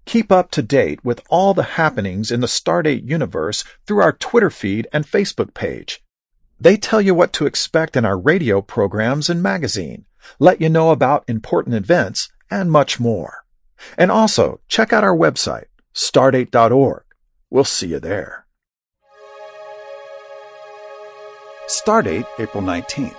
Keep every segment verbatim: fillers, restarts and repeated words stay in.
Keep up to date with all the happenings in the Stardate universe through our Twitter feed and Facebook page. They tell you what to expect in our radio programs and magazine, let you know about important events, and much more. And also, check out our website, stardate dot org. We'll see you there. Stardate, April nineteenth.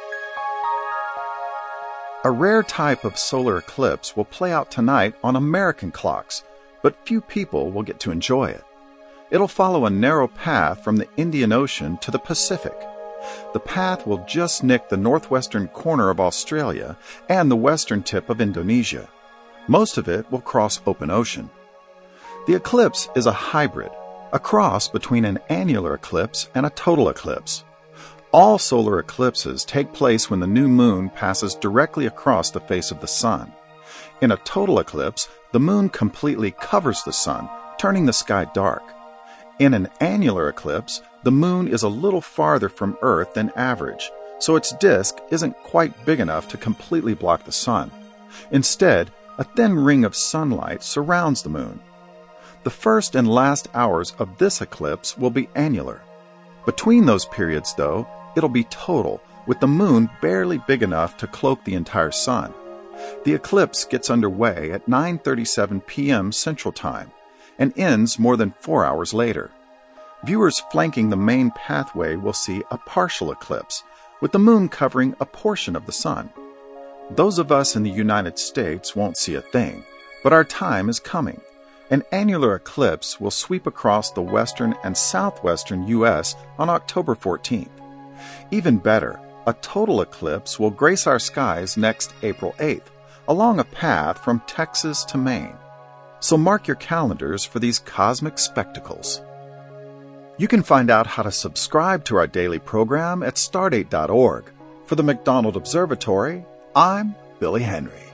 A rare type of solar eclipse will play out tonight on American clocks, but few people will get to enjoy it. It'll follow a narrow path from the Indian Ocean to the Pacific. The path will just nick the northwestern corner of Australia and the western tip of Indonesia. Most of it will cross open ocean. The eclipse is a hybrid, a cross between an annular eclipse and a total eclipse. All solar eclipses take place when the new moon passes directly across the face of the sun. In a total eclipse, the moon completely covers the sun, turning the sky dark. In an annular eclipse, the moon is a little farther from Earth than average, so its disk isn't quite big enough to completely block the sun. Instead, a thin ring of sunlight surrounds the moon. The first and last hours of this eclipse will be annular. Between those periods, though, it'll be total, with the moon barely big enough to cloak the entire sun. The eclipse gets underway at nine thirty-seven p m Central Time and ends more than four hours later. Viewers flanking the main pathway will see a partial eclipse, with the moon covering a portion of the sun. Those of us in the United States won't see a thing, but our time is coming. An annular eclipse will sweep across the western and southwestern U S on October fourteenth. Even better, a total eclipse will grace our skies next April eighth, along a path from Texas to Maine. So mark your calendars for these cosmic spectacles. You can find out how to subscribe to our daily program at stardate dot org. For the McDonald Observatory, I'm Billy Henry.